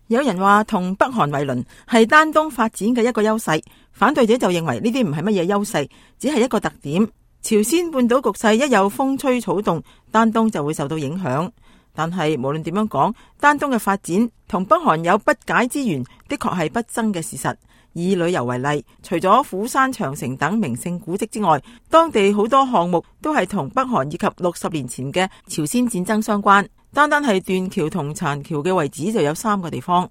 有人話同北韓為鄰係丹東發展嘅一個優勢，反對者就認為呢啲唔係乜嘢優勢，只係一個特點。朝鮮半島局勢一有風吹草動，丹東就會受到影響。但係無論點樣講，丹東嘅發展同北韓有不解之緣，的確係不爭嘅事實。以旅遊為例，除咗釜山長城等名勝古蹟之外，當地好多項目都係同北韓以及60年前嘅朝鮮戰爭相關。單單係斷橋同殘橋嘅位置就有3個地方。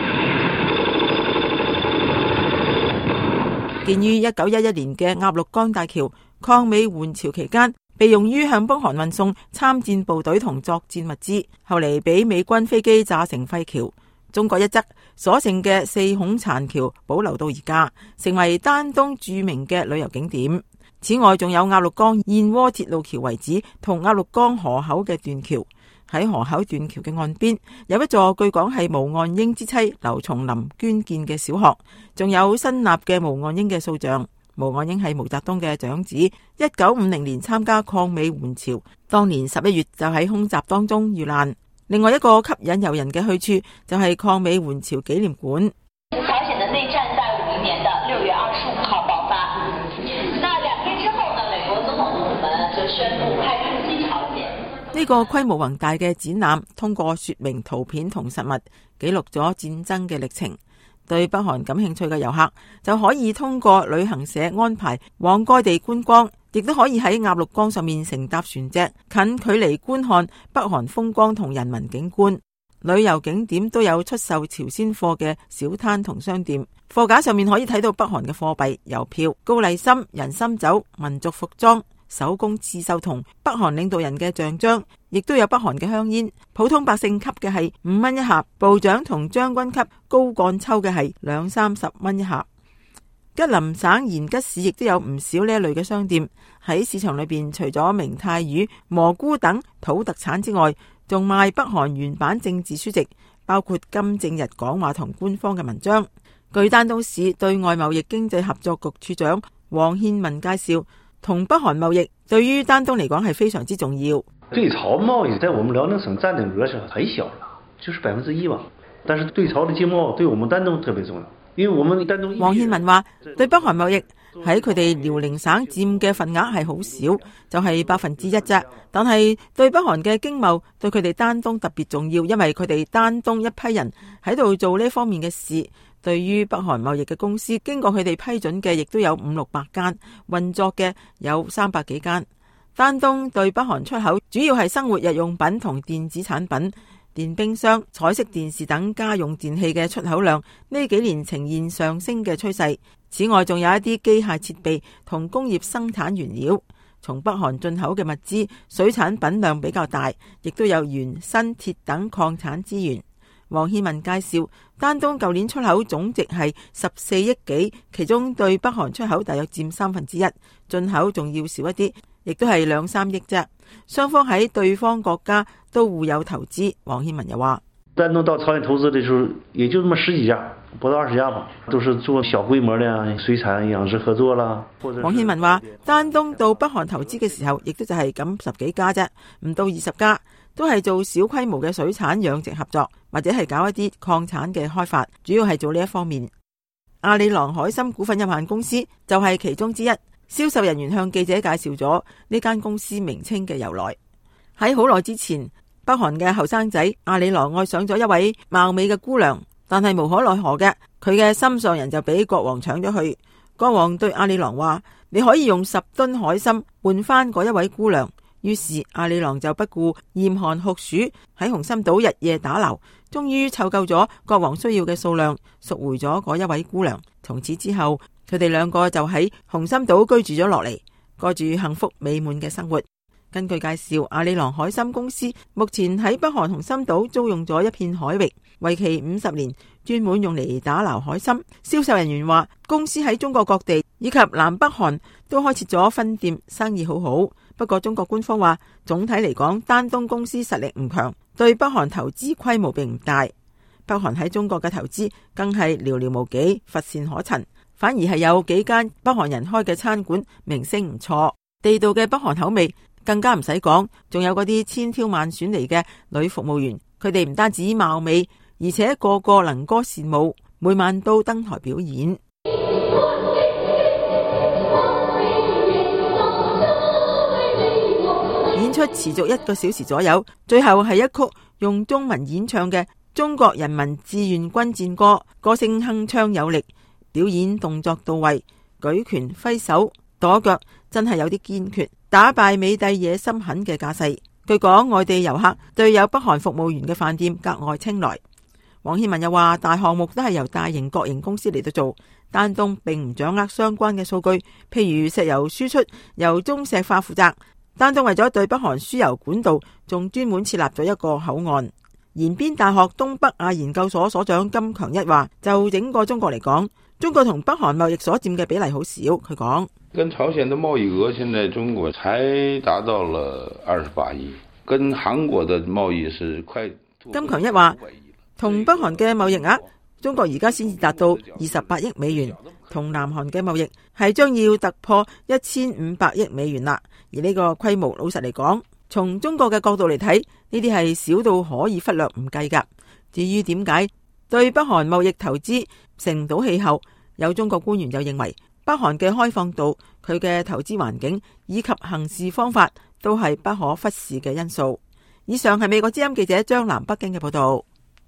建於1911年嘅鴨綠江大橋，抗美援朝期間被用於向北韓運送參戰部隊同作戰物資，後嚟俾美軍飛機炸成廢橋。中國一側所剩嘅4孔殘橋保留到而家，成為丹東著名嘅旅遊景點。此外，仲有鴨綠江燕窩鐵路橋遺址同鴨綠江河口嘅斷橋。喺河口斷橋嘅岸邊有一座據講係毛岸英之妻劉松林捐建嘅小學，仲有新立嘅毛岸英嘅塑像。毛岸英係毛澤東嘅長子，1950年參加抗美援朝，當年11月就喺空襲當中遇難。另外一個吸引遊人嘅去處就係抗美援朝紀念館。 朝鮮的內戰在50年的6月25號爆發，那2天之後呢，美國總統府門就宣布派兵西朝鮮。 呢個規模宏大嘅展覽，通過說明圖片同實物，記錄咗戰爭嘅歷程。對北韓感興趣嘅遊客就可以通過旅行社安排往該地觀光，亦都可以喺鴨綠江上面乘搭船隻，近距離觀看北韓風光同人民景觀。旅遊景點都有出售朝鮮貨嘅小攤同商店，貨架上面可以睇到北韓嘅貨幣、郵票、高麗參、人參酒、民族服裝、手工刺繡同北韓領導人嘅像章，亦都有北韓嘅香煙。普通百姓級嘅係5蚊一盒，部長同將軍級高幹抽嘅係20-30蚊一盒。吉林省延吉市亦都有唔少呢一類嘅商店。喺市場裏邊，除咗明太魚、蘑菇等土特產之外，仲賣北韓原版政治書籍，包括金正日講話同官方嘅文章。據丹東市對外貿易經濟合作局處長王憲民介紹，同北韓貿易對於丹東嚟講係非常之重要。 對朝貿易在我們遼寧省佔的額是很小的，就是1%吧。但是對朝的經貿對我們丹東特別重要，因為我們丹東。王憲民話：對北韓貿易喺佢哋遼寧省佔嘅份額係好少，就係1%啫。但係對北韓嘅經貿對佢哋丹東特別重要，因為佢哋丹東一批人喺度做呢方面嘅事。對於北韓貿易嘅公司，經過佢哋批准嘅亦都有500-600間，運作嘅有300幾間。丹東對北韓出口主要係生活日用品同電子產品、電冰箱、彩色電視等家用電器嘅出口量呢幾年呈現上升嘅趨勢。此外，仲有一啲機械設備同工業生產原料。從北韓進口嘅物資，水產品量比較大，亦都有鉛、鋅、鐵等礦產資源。王憲民介紹，丹東舊年出口總值係14億幾，其中對北韓出口大約佔1/3，進口仲要少一啲，亦都係2-3億啫。雙方喺對方國家都互有投資。王憲民又話： 丹東到朝鮮投資的時候，也就這麼10幾家，不到20家吧，都是做小規模的水產養殖合作啦。 王憲民話：丹東到北韓投資嘅時候，亦都就係咁10幾家啫，唔到20家。都係做小規模嘅水產養殖合作，或者係搞一啲礦產嘅開發，主要係做呢一方面。阿里郎海參股份有限公司就係其中之一。銷售人員向記者介紹咗呢間公司名稱嘅由來。喺好耐之前，北韓嘅後生仔阿里郎愛上咗一位貌美嘅姑娘，但係無可奈何嘅，佢嘅心上人就俾國王搶咗去。國王對阿里郎話：你可以用10噸海參換翻嗰一位姑娘。於是阿里郎就不顧嚴寒酷暑，喺紅心島日夜打撈，終於湊夠咗國王需要嘅數量，贖回咗嗰一位姑娘。從此之後，佢哋2個就喺紅心島居住咗落嚟，過住幸福美滿嘅生活。根據介紹，阿里郎海參公司目前喺北韓紅心島租用咗一片海域，為期50年，專門用嚟打撈海參。銷售人員話，公司喺中國各地以及南北韓都開設咗分店，生意好好。不過中國官方話，總體嚟講，丹東公司實力唔強，對北韓投資規模並唔大。北韓喺中國嘅投資更係寥寥無幾，乏善可陳。反而係有幾間北韓人開嘅餐館，名聲唔錯，地道嘅北韓口味更加唔使講。仲有嗰啲千挑萬選嚟嘅女服務員，佢哋唔單止貌美， 而且個個能歌善舞，每晚都登台表演。演出持續1個小時左右，最後係一曲用中文演唱嘅中國人民志願軍戰歌，歌聲鏗鏘有力，表演動作到位，舉拳揮手跺腳，真係有啲堅決，打敗美帝野心狠嘅架勢。據講，外地遊客對有北韓服務員嘅飯店格外青睞。王獻民又話，大項目都係由大型國營公司嚟到做，丹東並唔掌握相關嘅數據，譬如石油輸出由中石化負責。丹東為咗對北韓輸油管道，仲專門設立咗一個口岸。延邊大學東北亞研究所所長金強一話，就整個中國嚟講，中國同北韓貿易所佔嘅比例好少。佢講， 跟朝鮮的貿易額現在中國才達到了28億，跟韓國的貿易是快。 金強一話，同北韓嘅貿易額，中國而家先至達到28億美元，同南韓嘅貿易係將要突破1500億美元啦。而呢個規模，老實嚟講，從中國嘅角度嚟睇，呢啲係少到可以忽略唔計噶。至於點解對北韓貿易投資成唔到氣候，有中國官員就認為，北韓嘅開放度、佢嘅投資環境以及行事方法都係不可忽視嘅因素。以上係美國之音記者張南北京嘅報道。